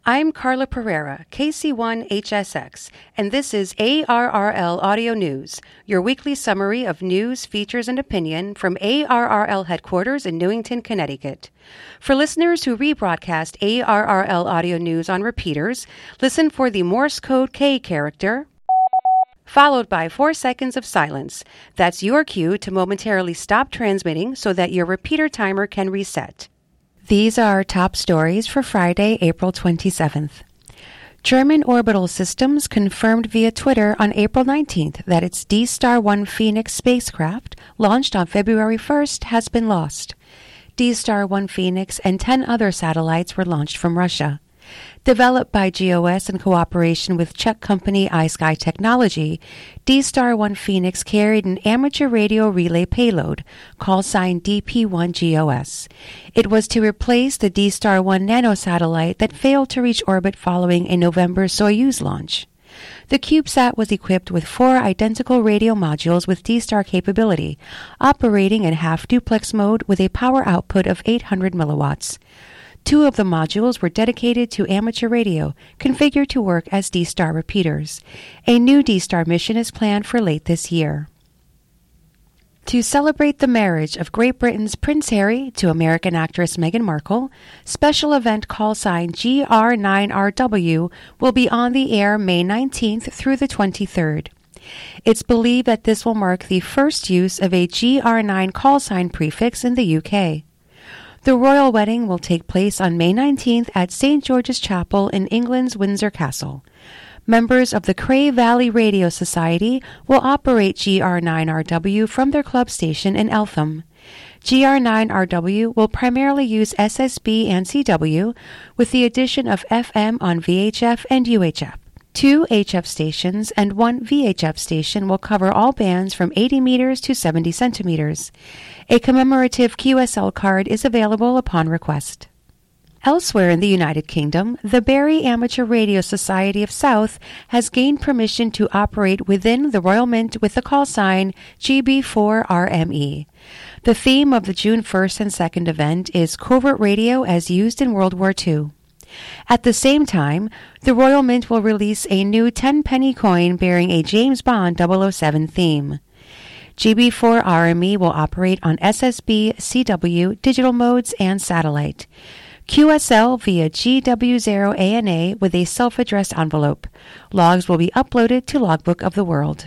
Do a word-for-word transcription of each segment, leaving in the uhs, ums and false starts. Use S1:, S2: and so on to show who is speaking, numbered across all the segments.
S1: I'm Carla Pereira, K C one H S X, and this is A R R L Audio News, your weekly summary of news, features, and opinion from A R R L headquarters in Newington, Connecticut. For listeners who rebroadcast A R R L Audio News on repeaters, listen for the Morse code K character, followed by four seconds of silence. That's your cue to momentarily stop transmitting so that your repeater timer can reset. These are our top stories for Friday, April twenty-seventh. German Orbital Systems confirmed via Twitter on April nineteenth that its D-Star one Phoenix spacecraft, launched on February first, has been lost. D-Star one Phoenix and ten other satellites were launched from Russia. Developed by G O S in cooperation with Czech company iSky Technology, D-Star one Phoenix carried an amateur radio relay payload, call sign D P one G O S. It was to replace the D-Star one nanosatellite that failed to reach orbit following a November Soyuz launch. The CubeSat was equipped with four identical radio modules with D-Star capability, operating in half-duplex mode with a power output of eight hundred milliwatts. Two of the modules were dedicated to amateur radio, configured to work as D-Star repeaters. A new D-Star mission is planned for late this year. To celebrate the marriage of Great Britain's Prince Harry to American actress Meghan Markle, special event call sign G R nine R W will be on the air May nineteenth through the twenty-third. It's believed that this will mark the first use of a G R nine call sign prefix in the U K. The royal wedding will take place on May nineteenth at Saint George's Chapel in England's Windsor Castle. Members of the Cray Valley Radio Society will operate G R nine R W from their club station in Eltham. G R nine R W will primarily use S S B and C W, with the addition of F M on V H F and U H F. Two H F stations and one V H F station will cover all bands from eighty meters to seventy centimeters. A commemorative Q S L card is available upon request. Elsewhere in the United Kingdom, the Barry Amateur Radio Society of South has gained permission to operate within the Royal Mint with the call sign G B four R M E. The theme of the June first and second event is Covert Radio as Used in World War Two. At the same time, the Royal Mint will release a new ten-penny coin bearing a James Bond double oh seven theme. G B four R M E will operate on S S B, C W, digital modes, and satellite. Q S L via G W zero A N A with a self-addressed envelope. Logs will be uploaded to Logbook of the World.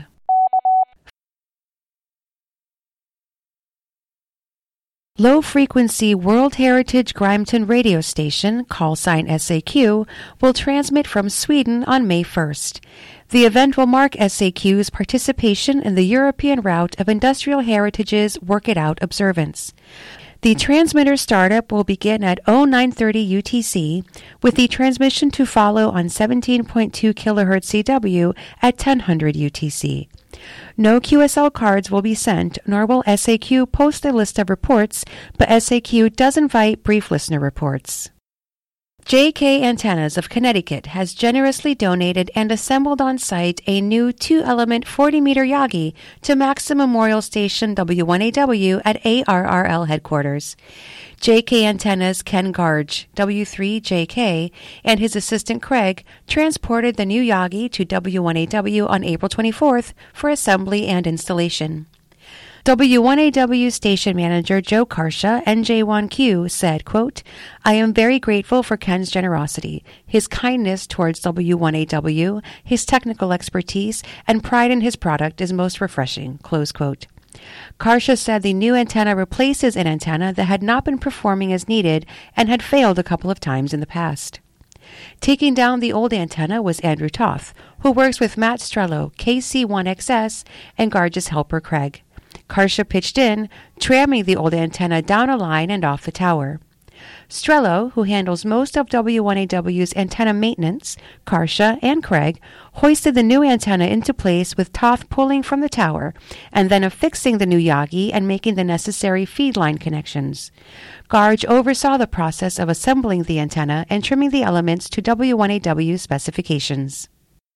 S1: Low-frequency World Heritage Grimeton radio station, call sign S A Q, will transmit from Sweden on May first. The event will mark S A Q's participation in the European route of Industrial Heritage's Work It Out observance. The transmitter startup will begin at oh nine thirty U T C, with the transmission to follow on seventeen point two kilohertz C W at ten hundred U T C. No Q S L cards will be sent, nor will S A Q post a list of reports, but S A Q does invite brief listener reports. J K Antennas of Connecticut has generously donated and assembled on site a new two-element forty-meter Yagi to Maxim Memorial Station W one A W at A R R L headquarters. J K Antennas Ken Garge, W three J K, and his assistant Craig transported the new Yagi to W one A W on April twenty-fourth for assembly and installation. W one A W station manager Joe Karsha, N J one Q, said, quote, "I am very grateful for Ken's generosity, his kindness towards W one A W, his technical expertise, and pride in his product is most refreshing," close quote. Karsha said the new antenna replaces an antenna that had not been performing as needed and had failed a couple of times in the past. Taking down the old antenna was Andrew Toth, who works with Matt Strello, K C one X S, and Garge's helper Craig. Karsha pitched in, tramming the old antenna down a line and off the tower. Strello, who handles most of W one A W's antenna maintenance, Karsha, and Craig, hoisted the new antenna into place with Toth pulling from the tower, and then affixing the new Yagi and making the necessary feed line connections. Garge oversaw the process of assembling the antenna and trimming the elements to W one A W specifications.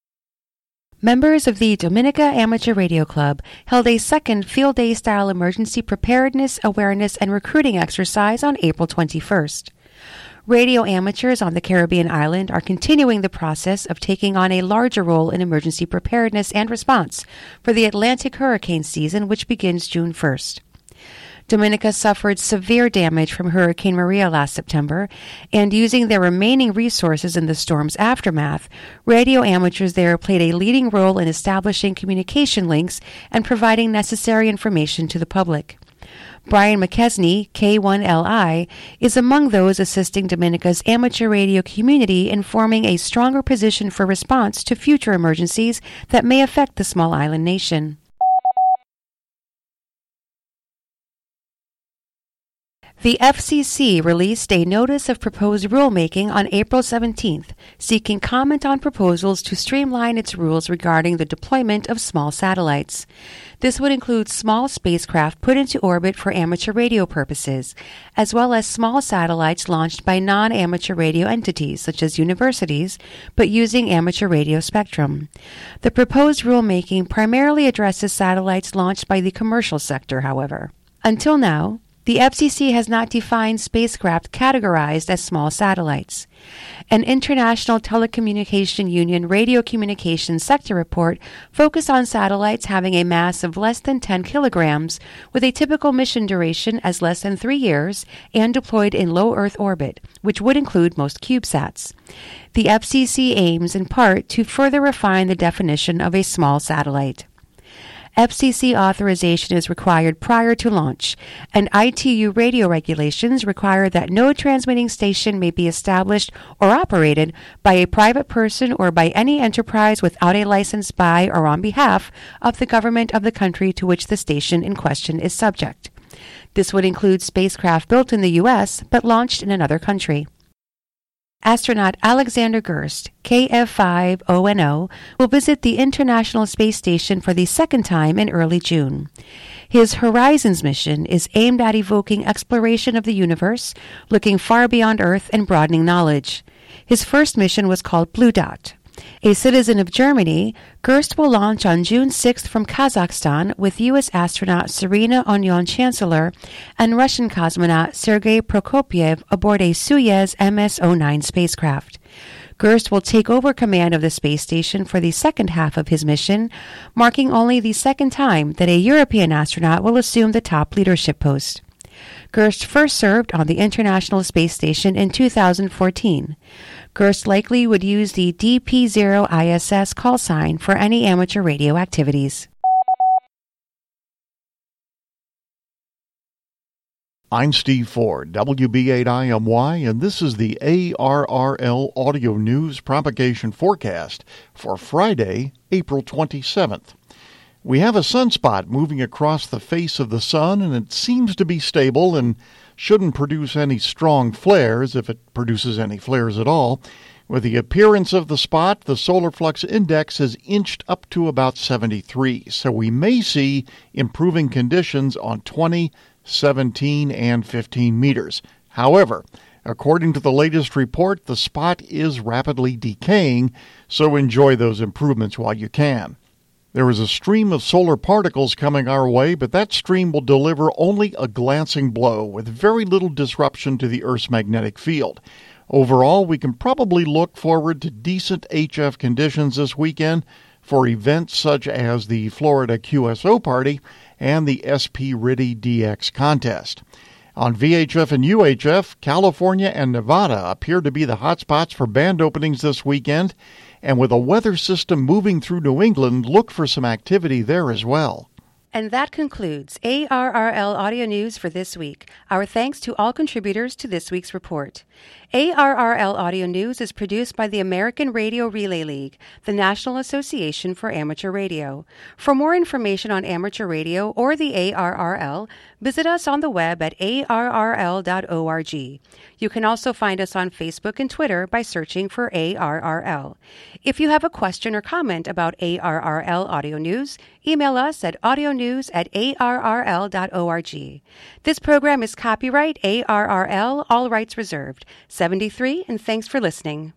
S1: Members of the Dominica Amateur Radio Club held a second Field Day-style emergency preparedness, awareness, and recruiting exercise on April twenty-first. Radio amateurs on the Caribbean island are continuing the process of taking on a larger role in emergency preparedness and response for the Atlantic hurricane season, which begins June first. Dominica suffered severe damage from Hurricane Maria last September, and using their remaining resources in the storm's aftermath, radio amateurs there played a leading role in establishing communication links and providing necessary information to the public. Brian McKesney, K one L I, is among those assisting Dominica's amateur radio community in forming a stronger position for response to future emergencies that may affect the small island nation. The F C C released a notice of proposed rulemaking on April seventeenth, seeking comment on proposals to streamline its rules regarding the deployment of small satellites. This would include small spacecraft put into orbit for amateur radio purposes, as well as small satellites launched by non-amateur radio entities, such as universities, but using amateur radio spectrum. The proposed rulemaking primarily addresses satellites launched by the commercial sector, however. Until now, the F C C has not defined spacecraft categorized as small satellites. An International Telecommunication Union radio communications sector report focused on satellites having a mass of less than ten kilograms, with a typical mission duration as less than three years and deployed in low Earth orbit, which would include most CubeSats. The F C C aims, in part, to further refine the definition of a small satellite. F C C authorization is required prior to launch, and I T U radio regulations require that no transmitting station may be established or operated by a private person or by any enterprise without a license by or on behalf of the government of the country to which the station in question is subject. This would include spacecraft built in the U S but launched in another country. Astronaut Alexander Gerst, K F five O N O, will visit the International Space Station for the second time in early June. His Horizons mission is aimed at evoking exploration of the universe, looking far beyond Earth and broadening knowledge. His first mission was called Blue Dot. A citizen of Germany, Gerst will launch on June sixth from Kazakhstan with U S astronaut Serena Onyon-Chancellor and Russian cosmonaut Sergei Prokopyev aboard a Soyuz M S oh nine spacecraft. Gerst will take over command of the space station for the second half of his mission, marking only the second time that a European astronaut will assume the top leadership post. Gerst first served on the International Space Station in two thousand fourteen. Gerst likely would use the D P zero I S S call sign for any amateur radio activities.
S2: I'm Steve Ford, W B eight I M Y, and this is the A R R L Audio News Propagation Forecast for Friday, April twenty-seventh. We have a sunspot moving across the face of the sun, and it seems to be stable and shouldn't produce any strong flares, if it produces any flares at all. With the appearance of the spot, the solar flux index has inched up to about seventy-three, so we may see improving conditions on twenty, seventeen, and fifteen meters. However, according to the latest report, the spot is rapidly decaying, so enjoy those improvements while you can. There is a stream of solar particles coming our way, but that stream will deliver only a glancing blow with very little disruption to the Earth's magnetic field. Overall, we can probably look forward to decent H F conditions this weekend for events such as the Florida Q S O Party and the S P R I D I D X contest. On V H F and U H F, California and Nevada appear to be the hotspots for band openings this weekend, and with a weather system moving through New England, look for some activity there as well.
S1: And that concludes A R R L Audio News for this week. Our thanks to all contributors to this week's report. A R R L Audio News is produced by the American Radio Relay League, the National Association for Amateur Radio. For more information on amateur radio or the A R R L, visit us on the web at A R R L dot org. You can also find us on Facebook and Twitter by searching for A R R L. If you have a question or comment about A R R L Audio News, email us at audionews at A R R L dot org. This program is copyright A R R L, all rights reserved. seventy-three, and thanks for listening.